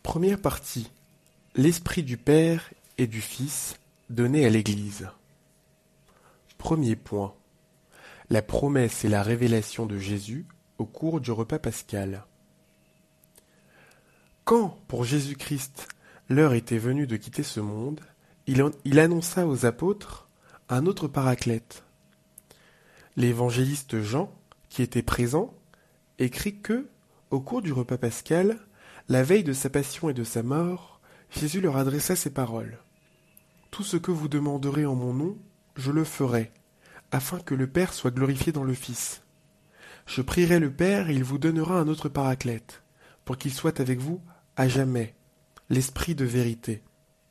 Première partie. L'Esprit du Père et du Fils donné à l'Église. Premier point. La promesse et la révélation de Jésus au cours du repas pascal. Quand, pour Jésus-Christ, l'heure était venue de quitter ce monde, il annonça aux apôtres un autre paraclète. L'évangéliste Jean, qui était présent, écrit que, au cours du repas pascal, la veille de sa passion et de sa mort, Jésus leur adressa ces paroles. « Tout ce que vous demanderez en mon nom, je le ferai, afin que le Père soit glorifié dans le Fils. Je prierai le Père et il vous donnera un autre paraclète, pour qu'il soit avec vous à jamais, l'Esprit de vérité. »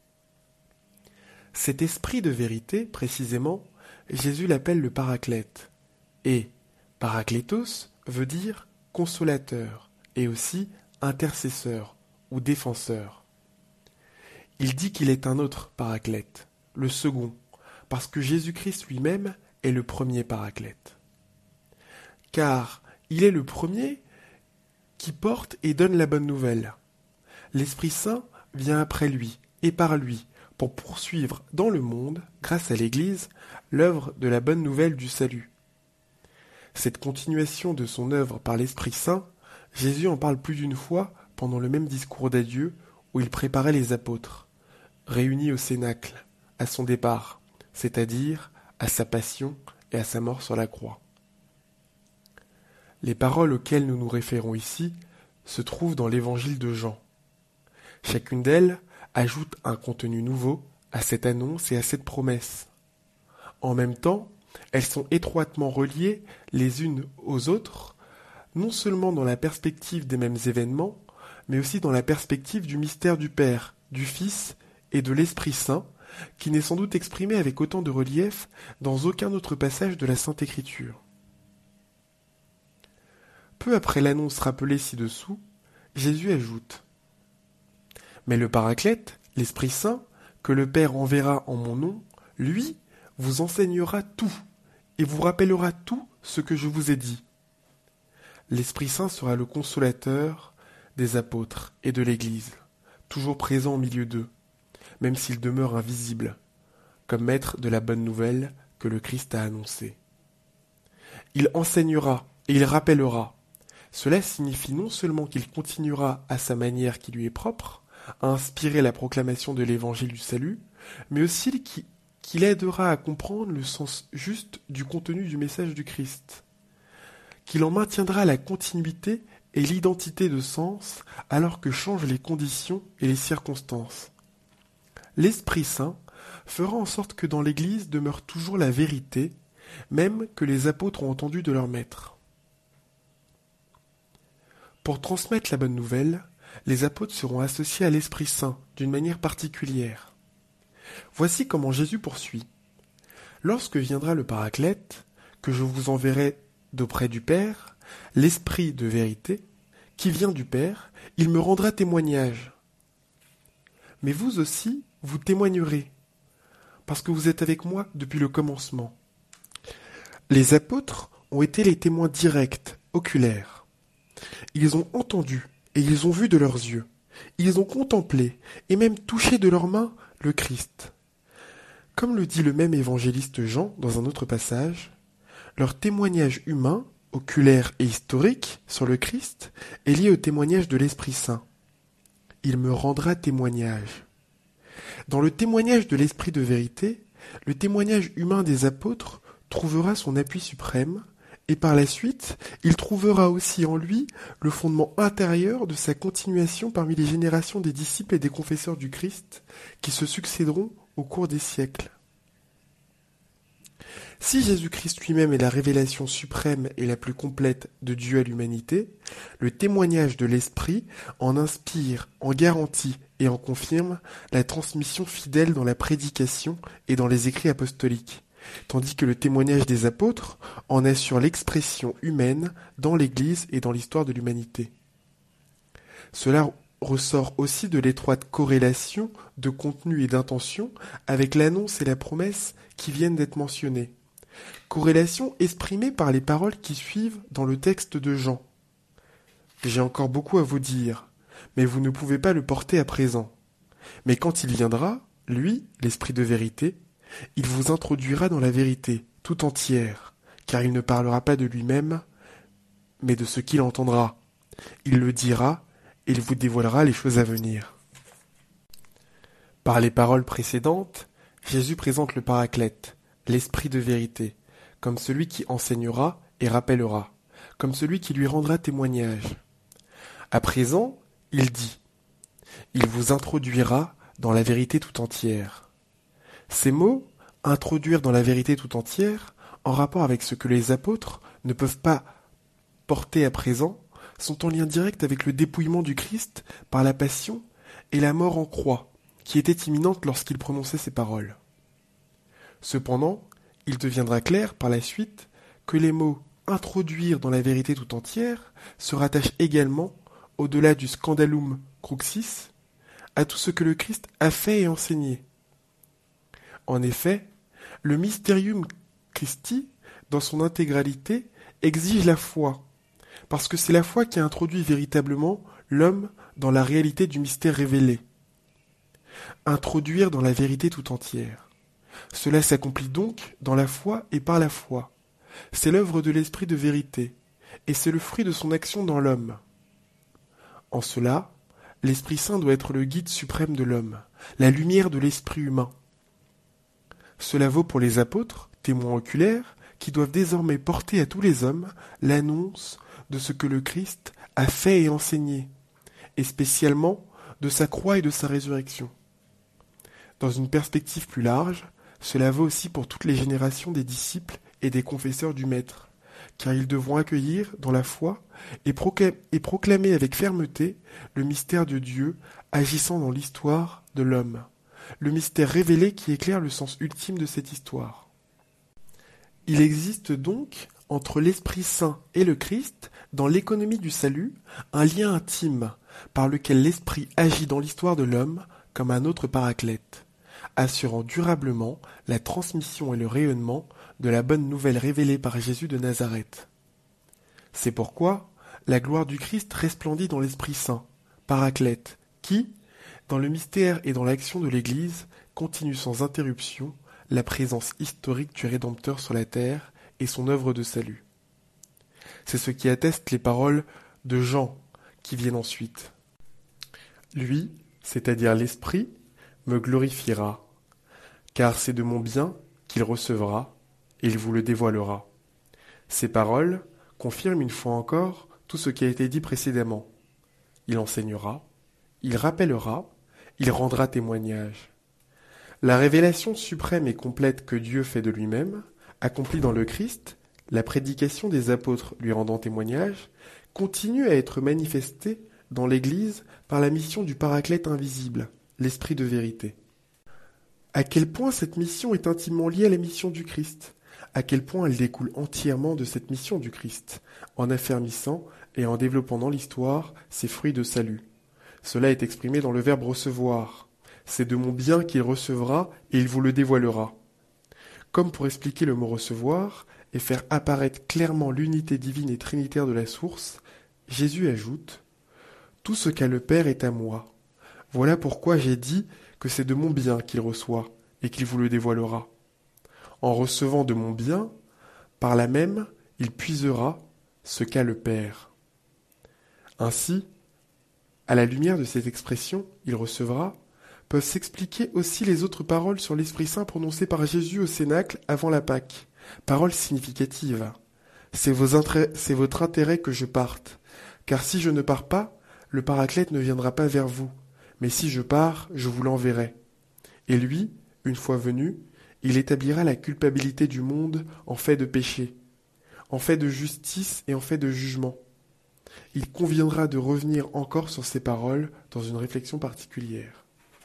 Cet Esprit de vérité, précisément, Jésus l'appelle le paraclète. Et paraklétos veut dire consolateur et aussi intercesseur ou défenseur. Il dit qu'il est un autre paraclète, le second, parce que Jésus-Christ lui-même est le premier paraclète. Car il est le premier qui porte et donne la bonne nouvelle. L'Esprit Saint vient après lui et par lui pour poursuivre dans le monde, grâce à l'Église, l'œuvre de la bonne nouvelle du salut. Cette continuation de son œuvre par l'Esprit Saint, Jésus en parle plus d'une fois pendant le même discours d'adieu où il préparait les apôtres, réunis au Cénacle, à son départ, c'est-à-dire à sa passion et à sa mort sur la croix. Les paroles auxquelles nous nous référons ici se trouvent dans l'évangile de Jean. Chacune d'elles ajoute un contenu nouveau à cette annonce et à cette promesse. En même temps, elles sont étroitement reliées les unes aux autres, non seulement dans la perspective des mêmes événements, mais aussi dans la perspective du mystère du Père, du Fils et de l'Esprit Saint, qui n'est sans doute exprimé avec autant de relief dans aucun autre passage de la Sainte Écriture. Peu après l'annonce rappelée ci-dessous, Jésus ajoute « Mais le Paraclète, l'Esprit Saint, que le Père enverra en mon nom, lui, vous enseignera tout et vous rappellera tout ce que je vous ai dit. L'Esprit Saint sera le consolateur des apôtres et de l'Église, toujours présent au milieu d'eux, même s'il demeure invisible, comme maître de la bonne nouvelle que le Christ a annoncée. Il enseignera et il rappellera. Cela signifie non seulement qu'il continuera à sa manière qui lui est propre, à inspirer la proclamation de l'évangile du salut, mais aussi qu'il aidera à comprendre le sens juste du contenu du message du Christ, qu'il en maintiendra la continuité et l'identité de sens alors que changent les conditions et les circonstances. L'Esprit Saint fera en sorte que dans l'Église demeure toujours la vérité, même que les apôtres ont entendu de leur maître. Pour transmettre la bonne nouvelle, les apôtres seront associés à l'Esprit Saint d'une manière particulière. Voici comment Jésus poursuit. « Lorsque viendra le Paraclète, que je vous enverrai d'auprès du Père, l'Esprit de vérité, qui vient du Père, il me rendra témoignage. Mais vous aussi, vous témoignerez, parce que vous êtes avec moi depuis le commencement. » Les apôtres ont été les témoins directs, oculaires. Ils ont entendu et ils ont vu de leurs yeux. Ils ont contemplé et même touché de leurs mains le Christ. Comme le dit le même évangéliste Jean dans un autre passage, leur témoignage humain, oculaire et historique sur le Christ est lié au témoignage de l'Esprit Saint. Il me rendra témoignage. Dans le témoignage de l'Esprit de vérité, le témoignage humain des apôtres trouvera son appui suprême, et par la suite, il trouvera aussi en lui le fondement intérieur de sa continuation parmi les générations des disciples et des confesseurs du Christ qui se succéderont au cours des siècles. Si Jésus-Christ lui-même est la révélation suprême et la plus complète de Dieu à l'humanité, le témoignage de l'Esprit en inspire, en garantit et en confirme la transmission fidèle dans la prédication et dans les écrits apostoliques, tandis que le témoignage des apôtres en assure l'expression humaine dans l'Église et dans l'histoire de l'humanité. Cela ressort aussi de l'étroite corrélation de contenu et d'intention avec l'annonce et la promesse qui viennent d'être mentionnées. Corrélation exprimée par les paroles qui suivent dans le texte de Jean. « J'ai encore beaucoup à vous dire, mais vous ne pouvez pas le porter à présent. Mais quand il viendra, lui, l'Esprit de vérité, il vous introduira dans la vérité tout entière, car il ne parlera pas de lui-même, mais de ce qu'il entendra. Il le dira, et il vous dévoilera les choses à venir. Par les paroles précédentes, Jésus présente le Paraclète, l'Esprit de vérité, comme celui qui enseignera et rappellera, comme celui qui lui rendra témoignage. À présent, il dit « Il vous introduira dans la vérité tout entière ». Ces mots « introduire dans la vérité tout entière » en rapport avec ce que les apôtres ne peuvent pas porter à présent, sont en lien direct avec le dépouillement du Christ par la passion et la mort en croix, qui était imminente lorsqu'il prononçait ces paroles. Cependant, il deviendra clair par la suite que les mots « introduire dans la vérité tout entière » se rattachent également, au-delà du scandalum cruxis, à tout ce que le Christ a fait et enseigné. En effet, le mysterium Christi, dans son intégralité, exige la foi, parce que c'est la foi qui introduit véritablement l'homme dans la réalité du mystère révélé. Introduire dans la vérité tout entière. Cela s'accomplit donc dans la foi et par la foi. C'est l'œuvre de l'Esprit de vérité, et c'est le fruit de son action dans l'homme. En cela, l'Esprit Saint doit être le guide suprême de l'homme, la lumière de l'esprit humain. Cela vaut pour les apôtres, témoins oculaires, qui doivent désormais porter à tous les hommes l'annonce de ce que le Christ a fait et enseigné, et spécialement de sa croix et de sa résurrection. Dans une perspective plus large, cela vaut aussi pour toutes les générations des disciples et des confesseurs du Maître, car ils devront accueillir dans la foi et proclamer avec fermeté le mystère de Dieu agissant dans l'histoire de l'homme, le mystère révélé qui éclaire le sens ultime de cette histoire. Il existe donc, entre l'Esprit Saint et le Christ, dans l'économie du salut, un lien intime par lequel l'Esprit agit dans l'histoire de l'homme comme un autre paraclète, assurant durablement la transmission et le rayonnement de la bonne nouvelle révélée par Jésus de Nazareth. C'est pourquoi la gloire du Christ resplendit dans l'Esprit Saint, paraclète, qui, dans le mystère et dans l'action de l'Église, continue sans interruption la présence historique du Rédempteur sur la terre et son œuvre de salut. C'est ce qui atteste les paroles de Jean qui viennent ensuite. Lui, c'est-à-dire l'Esprit, me glorifiera, car c'est de mon bien qu'il recevra, et il vous le dévoilera. Ces paroles confirment une fois encore tout ce qui a été dit précédemment. Il enseignera, il rappellera, il rendra témoignage. La révélation suprême et complète que Dieu fait de lui-même, accomplie dans le Christ, la prédication des apôtres lui rendant témoignage, continue à être manifestée dans l'Église par la mission du Paraclète invisible, l'Esprit de vérité. À quel point cette mission est intimement liée à la mission du Christ, à quel point elle découle entièrement de cette mission du Christ, en affermissant et en développant dans l'histoire ses fruits de salut. Cela est exprimé dans le verbe recevoir. C'est de mon bien qu'il recevra et il vous le dévoilera. Comme pour expliquer le mot recevoir et faire apparaître clairement l'unité divine et trinitaire de la source, Jésus ajoute « Tout ce qu'a le Père est à moi. Voilà pourquoi j'ai dit que c'est de mon bien qu'il reçoit et qu'il vous le dévoilera. En recevant de mon bien, par là même, il puisera ce qu'a le Père. » Ainsi, à la lumière de cette expression « il recevra », peuvent s'expliquer aussi les autres paroles sur l'Esprit Saint prononcées par Jésus au Cénacle avant la Pâque. Paroles significatives. C'est votre intérêt que je parte, car si je ne pars pas, le Paraclète ne viendra pas vers vous, mais si je pars, je vous l'enverrai. Et lui, une fois venu, il établira la culpabilité du monde en fait de péché, en fait de justice et en fait de jugement. Il conviendra de revenir encore sur ces paroles dans une réflexion particulière.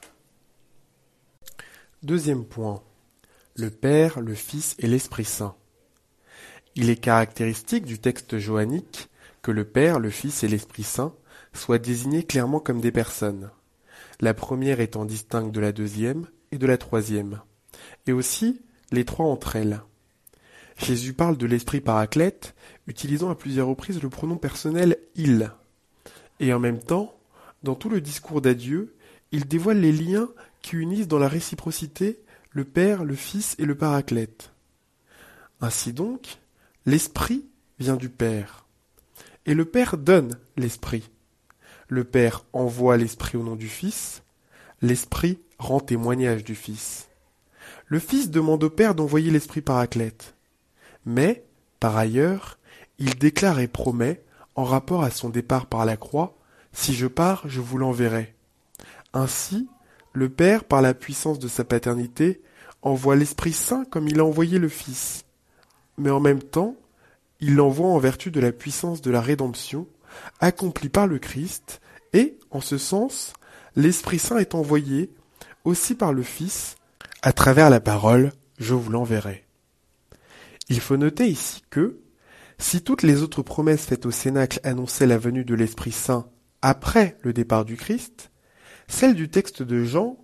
Deuxième point. Le Père, le Fils et l'Esprit Saint. Il est caractéristique du texte johannique que le Père, le Fils et l'Esprit Saint soient désignés clairement comme des personnes, la première étant distincte de la deuxième et de la troisième, et aussi les trois entre elles. Jésus parle de l'Esprit Paraclète, utilisant à plusieurs reprises le pronom personnel « il », et en même temps, Dans tout le discours d'adieu, il dévoile les liens qui unissent dans la réciprocité le Père, le Fils et le Paraclète. Ainsi donc, l'Esprit vient du Père, et le Père donne l'Esprit. Le Père envoie l'Esprit au nom du Fils, l'Esprit rend témoignage du Fils. Le Fils demande au Père d'envoyer l'Esprit Paraclète. Mais, par ailleurs, il déclare et promet, en rapport à son départ par la croix, « Si je pars, je vous l'enverrai ». Ainsi, le Père, par la puissance de sa paternité, envoie l'Esprit Saint comme il a envoyé le Fils. Mais en même temps, il l'envoie en vertu de la puissance de la rédemption, accomplie par le Christ, et, en ce sens, l'Esprit Saint est envoyé aussi par le Fils, à travers la parole « Je vous l'enverrai ». Il faut noter ici que, si toutes les autres promesses faites au Cénacle annonçaient la venue de l'Esprit Saint après le départ du Christ, celle du texte de Jean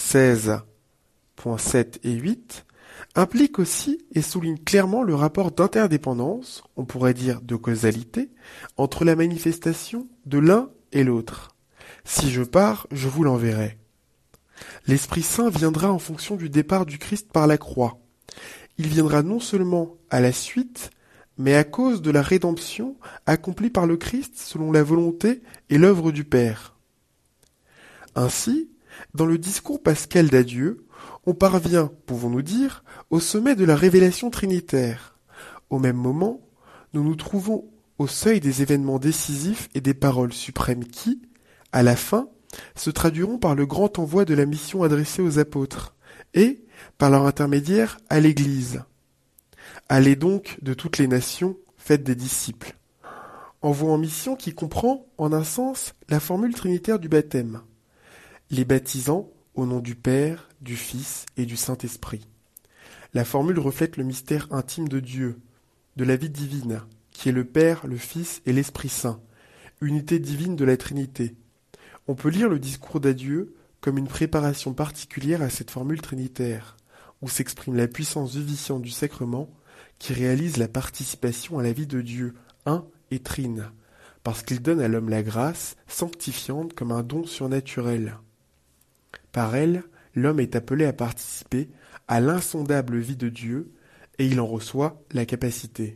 16.7 et 8 implique aussi et souligne clairement le rapport d'interdépendance, on pourrait dire de causalité, entre la manifestation de l'un et l'autre. Si je pars, je vous l'enverrai. L'Esprit Saint viendra en fonction du départ du Christ par la croix. Il viendra non seulement à la suite, mais à cause de la rédemption accomplie par le Christ selon la volonté et l'œuvre du Père. Ainsi, dans le discours pascal d'adieu, on parvient, pouvons-nous dire, au sommet de la révélation trinitaire. Au même moment, nous nous trouvons au seuil des événements décisifs et des paroles suprêmes qui, à la fin, se traduiront par le grand envoi de la mission adressée aux apôtres, et, par leur intermédiaire, à l'Église. Allez donc de toutes les nations, faites des disciples. Envoi en mission qui comprend, en un sens, la formule trinitaire du baptême. Les baptisant au nom du Père, du Fils et du Saint-Esprit. La formule reflète le mystère intime de Dieu, de la vie divine, qui est le Père, le Fils et l'Esprit Saint, unité divine de la Trinité. On peut lire le discours d'adieu comme une préparation particulière à cette formule trinitaire, où s'exprime la puissance vivifiante du sacrement qui réalise la participation à la vie de Dieu, un et trine, parce qu'il donne à l'homme la grâce sanctifiante comme un don surnaturel. Par elle, l'homme est appelé à participer à l'insondable vie de Dieu, et il en reçoit la capacité.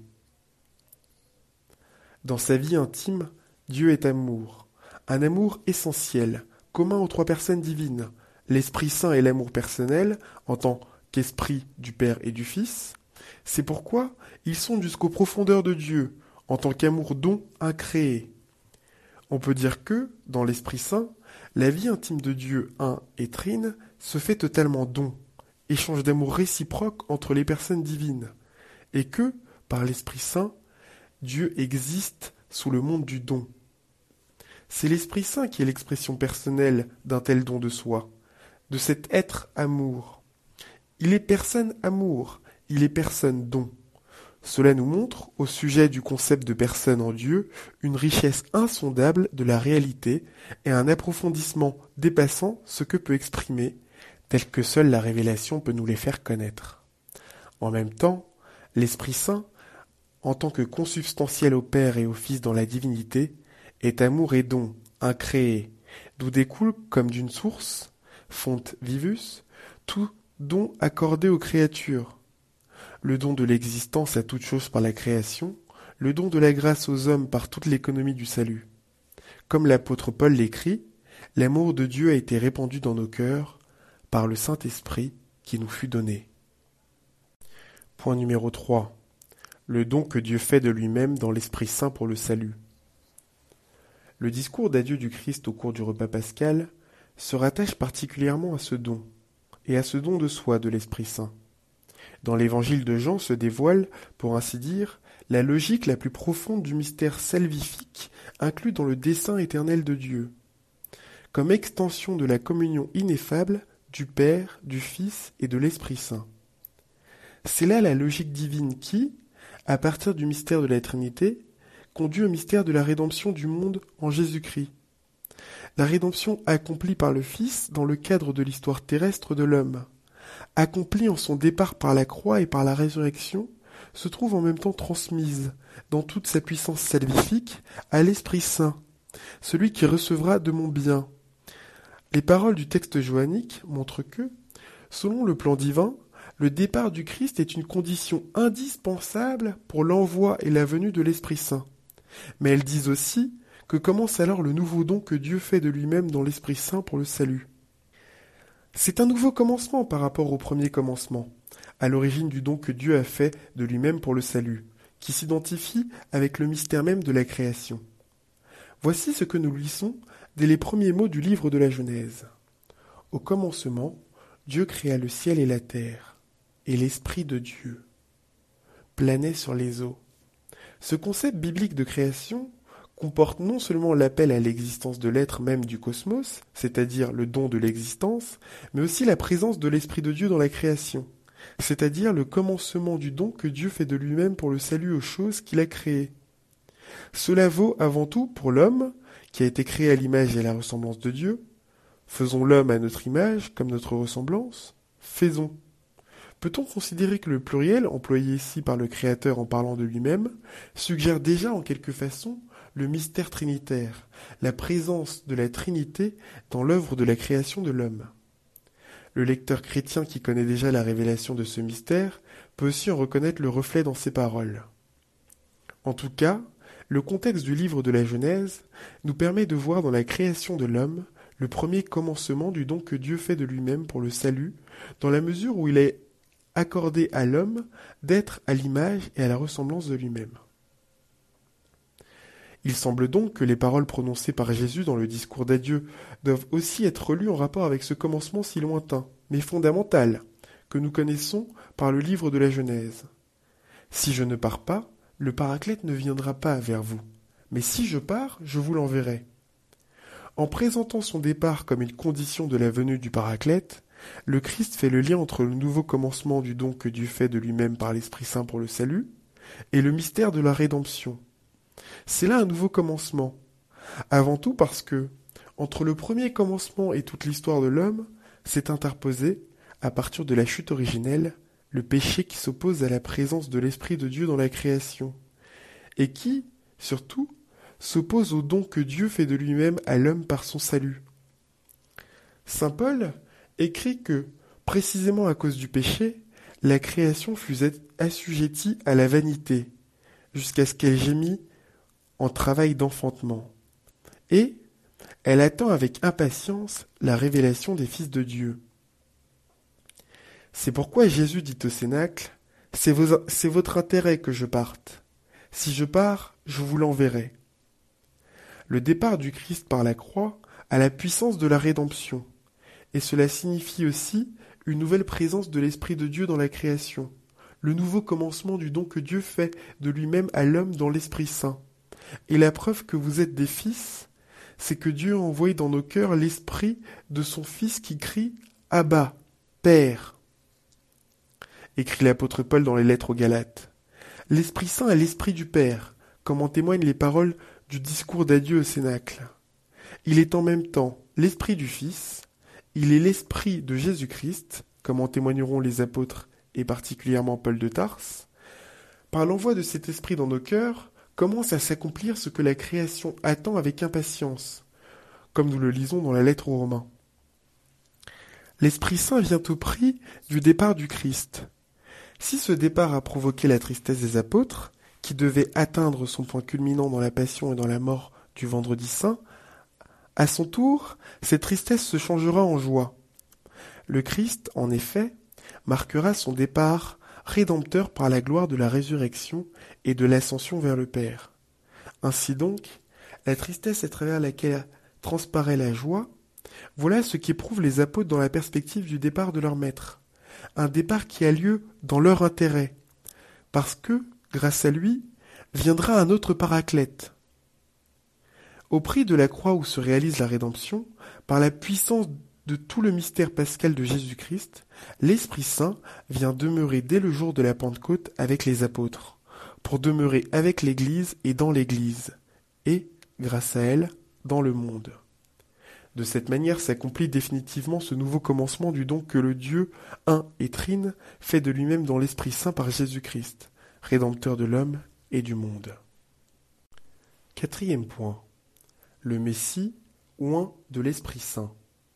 Dans sa vie intime, Dieu est amour, un amour essentiel, commun aux trois personnes divines, l'Esprit Saint et l'amour personnel, en tant qu'esprit du Père et du Fils. C'est pourquoi ils sont jusqu'aux profondeurs de Dieu, en tant qu'amour don incréé. On peut dire que, dans l'Esprit Saint, la vie intime de Dieu un et trine se fait totalement don, échange d'amour réciproque entre les personnes divines, et que, par l'Esprit Saint, Dieu existe sous le monde du don. C'est l'Esprit Saint qui est l'expression personnelle d'un tel don de soi, de cet être amour. Il est personne amour, il est personne don. Cela nous montre, au sujet du concept de personne en Dieu, une richesse insondable de la réalité et un approfondissement dépassant ce que peut exprimer, tel que seule la révélation peut nous les faire connaître. En même temps, l'Esprit Saint, en tant que consubstantiel au Père et au Fils dans la divinité, est amour et don, incréé, d'où découle, comme d'une source, fonte vivus, tout don accordé aux créatures. Le don de l'existence à toute chose par la création, le don de la grâce aux hommes par toute l'économie du salut. Comme l'apôtre Paul l'écrit, l'amour de Dieu a été répandu dans nos cœurs par le Saint-Esprit qui nous fut donné. Point numéro 3. Le don que Dieu fait de lui-même dans l'Esprit Saint pour le salut. Le discours d'adieu du Christ au cours du repas pascal se rattache particulièrement à ce don, et à ce don de soi de l'Esprit Saint. Dans l'évangile de Jean se dévoile, pour ainsi dire, la logique la plus profonde du mystère salvifique inclus dans le dessein éternel de Dieu, comme extension de la communion ineffable du Père, du Fils et de l'Esprit Saint. C'est là la logique divine qui, à partir du mystère de la Trinité, conduit au mystère de la rédemption du monde en Jésus-Christ. La rédemption accomplie par le Fils dans le cadre de l'histoire terrestre de l'homme, accomplie en son départ par la croix et par la résurrection, se trouve en même temps transmise, dans toute sa puissance salvifique, à l'Esprit Saint, celui qui recevra de mon bien. Les paroles du texte johannique montrent que, selon le plan divin, le départ du Christ est une condition indispensable pour l'envoi et la venue de l'Esprit Saint. Mais elles disent aussi que commence alors le nouveau don que Dieu fait de lui-même dans l'Esprit Saint pour le salut. C'est un nouveau commencement par rapport au premier commencement, à l'origine du don que Dieu a fait de lui-même pour le salut, qui s'identifie avec le mystère même de la création. Voici ce que nous lisons dès les premiers mots du livre de la Genèse. Au commencement, Dieu créa le ciel et la terre, et l'Esprit de Dieu planait sur les eaux. Ce concept biblique de création comporte non seulement l'appel à l'existence de l'être même du cosmos, c'est-à-dire le don de l'existence, mais aussi la présence de l'Esprit de Dieu dans la création, c'est-à-dire le commencement du don que Dieu fait de lui-même pour le salut aux choses qu'il a créées. Cela vaut avant tout pour l'homme, qui a été créé à l'image et à la ressemblance de Dieu. Faisons l'homme à notre image, comme notre ressemblance. Faisons. Peut-on considérer que le pluriel, employé ici par le Créateur en parlant de lui-même, suggère déjà en quelque façon le mystère trinitaire, la présence de la Trinité dans l'œuvre de la création de l'homme? Le lecteur chrétien qui connaît déjà la révélation de ce mystère peut aussi en reconnaître le reflet dans ses paroles. En tout cas, le contexte du livre de la Genèse nous permet de voir dans la création de l'homme le premier commencement du don que Dieu fait de lui-même pour le salut, dans la mesure où il est accordé à l'homme d'être à l'image et à la ressemblance de lui-même. Il semble donc que les paroles prononcées par Jésus dans le discours d'adieu doivent aussi être lues en rapport avec ce commencement si lointain, mais fondamental, que nous connaissons par le livre de la Genèse. Si je ne pars pas, le Paraclète ne viendra pas vers vous, mais si je pars, je vous l'enverrai. En présentant son départ comme une condition de la venue du Paraclète, le Christ fait le lien entre le nouveau commencement du don que Dieu fait de lui-même par l'Esprit Saint pour le salut et le mystère de la rédemption. C'est là un nouveau commencement. Avant tout parce que, entre le premier commencement et toute l'histoire de l'homme, s'est interposé, à partir de la chute originelle, le péché qui s'oppose à la présence de l'Esprit de Dieu dans la création, et qui, surtout, s'oppose au don que Dieu fait de lui-même à l'homme par son salut. Saint Paul écrit que, précisément à cause du péché, la création fut assujettie à la vanité, jusqu'à ce qu'elle gémît en travail d'enfantement. Et elle attend avec impatience la révélation des fils de Dieu. C'est pourquoi Jésus dit au Cénacle, « C'est votre intérêt que je parte. Si je pars, je vous l'enverrai. » Le départ du Christ par la croix a la puissance de la rédemption, et cela signifie aussi une nouvelle présence de l'Esprit de Dieu dans la création, le nouveau commencement du don que Dieu fait de lui-même à l'homme dans l'Esprit Saint. Et la preuve que vous êtes des fils, c'est que Dieu a envoyé dans nos cœurs l'Esprit de son Fils qui crie « Abba, Père !» écrit l'apôtre Paul dans les lettres aux Galates. L'Esprit Saint est l'Esprit du Père, comme en témoignent les paroles du discours d'adieu au Cénacle. Il est en même temps l'Esprit du Fils, il est l'Esprit de Jésus-Christ, comme en témoigneront les apôtres et particulièrement Paul de Tarse. Par l'envoi de cet Esprit dans nos cœurs, commence à s'accomplir ce que la création attend avec impatience, comme nous le lisons dans la lettre aux Romains. L'Esprit Saint vient au prix du départ du Christ. Si ce départ a provoqué la tristesse des apôtres, qui devaient atteindre son point culminant dans la passion et dans la mort du vendredi saint, à son tour, cette tristesse se changera en joie. Le Christ, en effet, marquera son départ rédempteur par la gloire de la résurrection et de l'ascension vers le Père. Ainsi donc, la tristesse à travers laquelle transparaît la joie, voilà ce qu'éprouvent les apôtres dans la perspective du départ de leur Maître. Un départ qui a lieu dans leur intérêt, parce que, grâce à lui, viendra un autre Paraclète. Au prix de la croix où se réalise la rédemption, par la puissance de tout le mystère pascal de Jésus-Christ, l'Esprit Saint vient demeurer dès le jour de la Pentecôte avec les apôtres, pour demeurer avec l'Église et dans l'Église, et, grâce à elle, dans le monde. De cette manière s'accomplit définitivement ce nouveau commencement du don que le Dieu, un et trine, fait de lui-même dans l'Esprit Saint par Jésus-Christ, Rédempteur de l'homme et du monde. Quatrième point. le Messie, oint de l'Esprit Saint.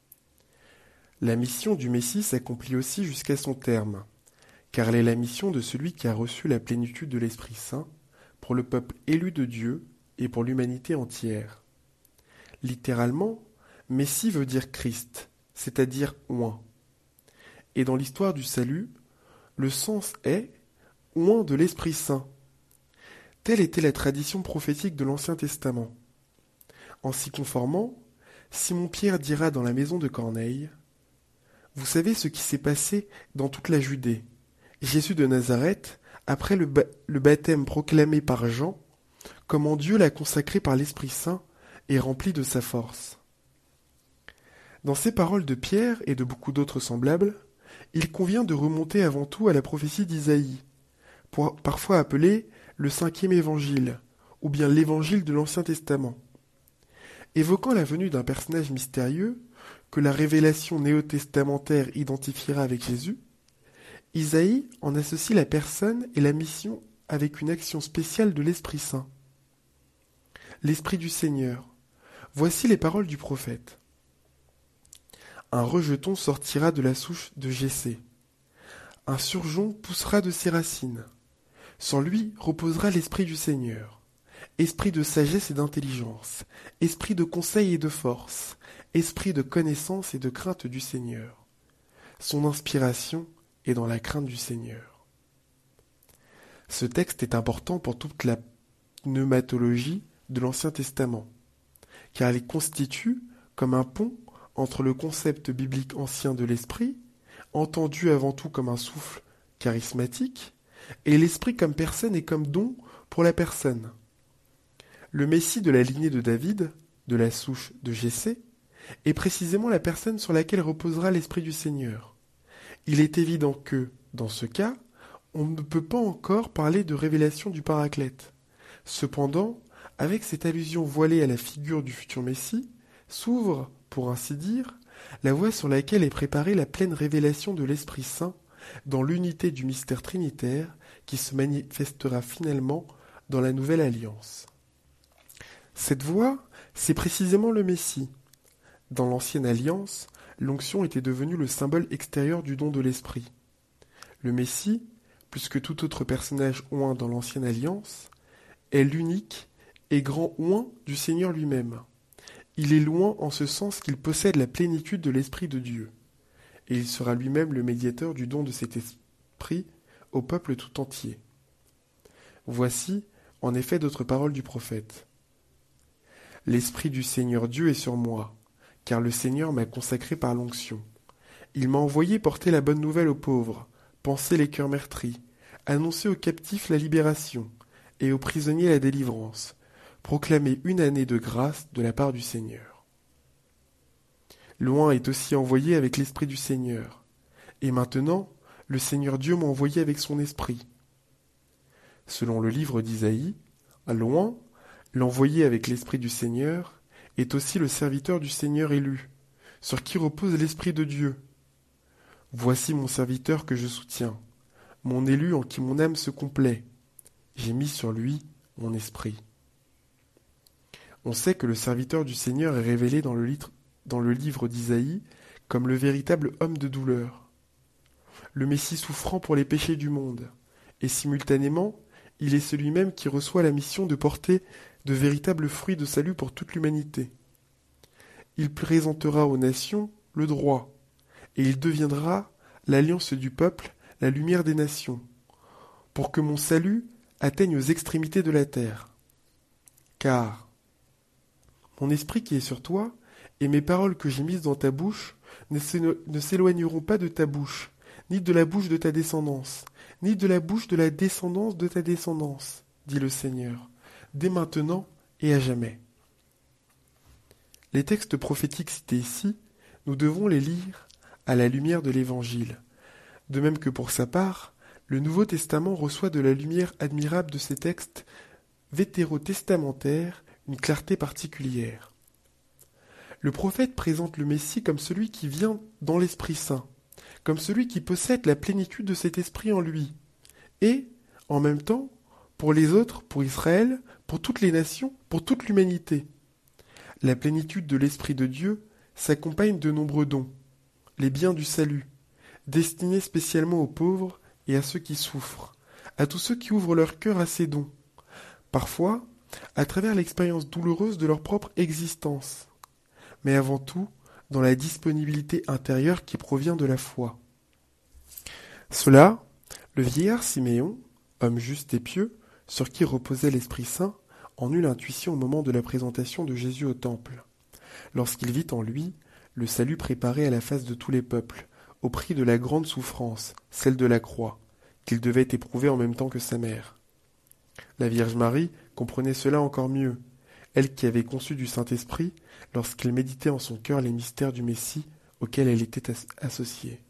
La mission du Messie s'accomplit aussi jusqu'à son terme, car elle est la mission de celui qui a reçu la plénitude de l'Esprit Saint pour le peuple élu de Dieu et pour l'humanité entière. Littéralement, Messie veut dire Christ, c'est-à-dire oint. Et dans l'histoire du salut, le sens est oint de l'Esprit Saint. Telle était la tradition prophétique de l'Ancien Testament. En s'y conformant, Simon-Pierre dira dans la maison de Corneille: « Vous savez ce qui s'est passé dans toute la Judée. Jésus de Nazareth, après le baptême proclamé par Jean, comment Dieu l'a consacré par l'Esprit Saint et rempli de sa force. » Dans ces paroles de Pierre et de beaucoup d'autres semblables, il convient de remonter avant tout à la prophétie d'Isaïe, parfois appelée le 5e évangile, ou bien l'évangile de l'Ancien Testament. Évoquant la venue d'un personnage mystérieux que la révélation néo-testamentaire identifiera avec Jésus, Isaïe en associe la personne et la mission avec une action spéciale de l'Esprit Saint. L'Esprit du Seigneur. Voici les paroles du prophète. Un rejeton sortira de la souche de Jessé. Un surgeon poussera de ses racines. Sur lui reposera l'Esprit du Seigneur. Esprit de sagesse et d'intelligence, esprit de conseil et de force, esprit de connaissance et de crainte du Seigneur. Son inspiration est dans la crainte du Seigneur. Ce texte est important pour toute la pneumatologie de l'Ancien Testament, car il constitue comme un pont entre le concept biblique ancien de l'esprit, entendu avant tout comme un souffle charismatique, et l'esprit comme personne et comme don pour la personne. Le Messie de la lignée de David, de la souche de Jessé, est précisément la personne sur laquelle reposera l'Esprit du Seigneur. Il est évident que, dans ce cas, on ne peut pas encore parler de révélation du Paraclète. Cependant, avec cette allusion voilée à la figure du futur Messie, s'ouvre, pour ainsi dire, la voie sur laquelle est préparée la pleine révélation de l'Esprit Saint dans l'unité du mystère trinitaire qui se manifestera finalement dans la Nouvelle Alliance. Cette voie, c'est précisément le Messie. Dans l'Ancienne Alliance, l'onction était devenue le symbole extérieur du don de l'Esprit. Le Messie, plus que tout autre personnage oint dans l'Ancienne Alliance, est l'unique et grand oint du Seigneur lui-même. Il est loin en ce sens qu'il possède la plénitude de l'Esprit de Dieu, et il sera lui-même le médiateur du don de cet Esprit au peuple tout entier. Voici, en effet, d'autres paroles du prophète. L'Esprit du Seigneur Dieu est sur moi, car le Seigneur m'a consacré par l'onction. Il m'a envoyé porter la bonne nouvelle aux pauvres, panser les cœurs meurtris, annoncer aux captifs la libération, et aux prisonniers la délivrance, proclamer une année de grâce de la part du Seigneur. L'oint est aussi envoyé avec l'Esprit du Seigneur, et maintenant, le Seigneur Dieu m'a envoyé avec son Esprit. Selon le livre d'Isaïe, l'oint, l'envoyé avec l'Esprit du Seigneur, est aussi le serviteur du Seigneur élu, sur qui repose l'Esprit de Dieu. Voici mon serviteur que je soutiens, mon élu en qui mon âme se complaît. J'ai mis sur lui mon esprit. On sait que le serviteur du Seigneur est révélé dans le livre d'Isaïe comme le véritable homme de douleur, le Messie souffrant pour les péchés du monde, et simultanément, il est celui-même qui reçoit la mission de porter de véritables fruits de salut pour toute l'humanité. Il présentera aux nations le droit, et il deviendra l'alliance du peuple, la lumière des nations, pour que mon salut atteigne aux extrémités de la terre. Car mon esprit qui est sur toi, et mes paroles que j'ai mises dans ta bouche, ne s'éloigneront pas de ta bouche, ni de la bouche de ta descendance, ni de la bouche de la descendance de ta descendance, dit le Seigneur, dès maintenant et à jamais. Les textes prophétiques cités ici, nous devons les lire à la lumière de l'Évangile, de même que pour sa part, le Nouveau Testament reçoit de la lumière admirable de ces textes vétérotestamentaires une clarté particulière. Le prophète présente le Messie comme celui qui vient dans l'Esprit Saint, comme celui qui possède la plénitude de cet Esprit en lui, et, en même temps, pour les autres, pour Israël, pour toutes les nations, pour toute l'humanité. La plénitude de l'Esprit de Dieu s'accompagne de nombreux dons, les biens du salut, destinés spécialement aux pauvres et à ceux qui souffrent, à tous ceux qui ouvrent leur cœur à ces dons, parfois à travers l'expérience douloureuse de leur propre existence, mais avant tout dans la disponibilité intérieure qui provient de la foi. Cela, le vieillard Siméon, homme juste et pieux, sur qui reposait l'Esprit Saint, en eut l'intuition au moment de la présentation de Jésus au temple, lorsqu'il vit en lui le salut préparé à la face de tous les peuples, au prix de la grande souffrance, celle de la croix, qu'il devait éprouver en même temps que sa mère. La Vierge Marie comprenait cela encore mieux, elle qui avait conçu du Saint-Esprit lorsqu'elle méditait en son cœur les mystères du Messie auxquels elle était associée.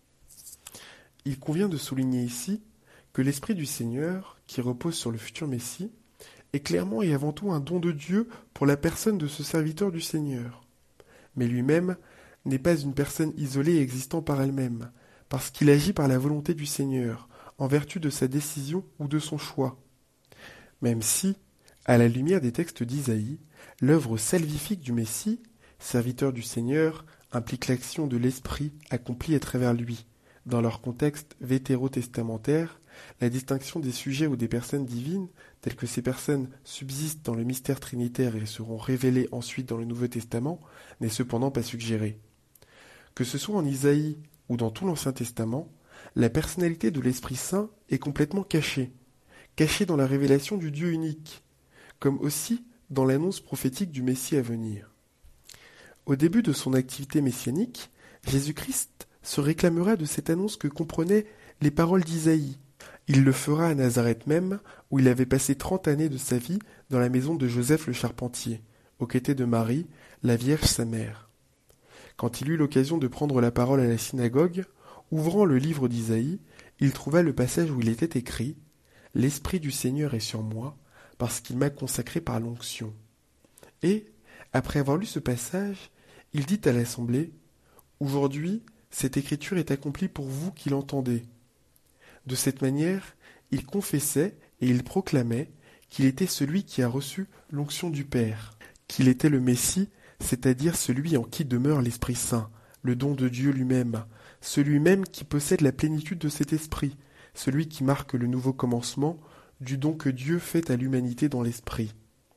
Il convient de souligner ici que l'Esprit du Seigneur, qui repose sur le futur Messie, est clairement et avant tout un don de Dieu pour la personne de ce serviteur du Seigneur. Mais lui-même n'est pas une personne isolée et existant par elle-même, parce qu'il agit par la volonté du Seigneur, en vertu de sa décision ou de son choix. Même si, à la lumière des textes d'Isaïe, l'œuvre salvifique du Messie, serviteur du Seigneur, implique l'action de l'Esprit accomplie à travers lui. Dans leur contexte vétérotestamentaire, la distinction des sujets ou des personnes divines, telles que ces personnes subsistent dans le mystère trinitaire et seront révélées ensuite dans le Nouveau Testament, n'est cependant pas suggérée. Que ce soit en Isaïe ou dans tout l'Ancien Testament, la personnalité de l'Esprit Saint est complètement cachée dans la révélation du Dieu unique, comme aussi dans l'annonce prophétique du Messie à venir. Au début de son activité messianique, Jésus-Christ se réclamera de cette annonce que comprenaient les paroles d'Isaïe. Il le fera à Nazareth même, où il avait passé 30 années de sa vie dans la maison de Joseph le charpentier, aux côtés de Marie, la Vierge sa mère. Quand il eut l'occasion de prendre la parole à la synagogue, ouvrant le livre d'Isaïe, il trouva le passage où il était écrit « L'Esprit du Seigneur est sur moi, parce qu'il m'a consacré par l'onction. » Et, après avoir lu ce passage, il dit à l'assemblée « Aujourd'hui, cette écriture est accomplie pour vous qui l'entendez. » De cette manière, il confessait et il proclamait qu'il était celui qui a reçu l'onction du Père, qu'il était le Messie, c'est-à-dire celui en qui demeure l'Esprit Saint, le don de Dieu lui-même, celui même qui possède la plénitude de cet esprit, celui qui marque le nouveau commencement du don que Dieu fait à l'humanité dans l'esprit.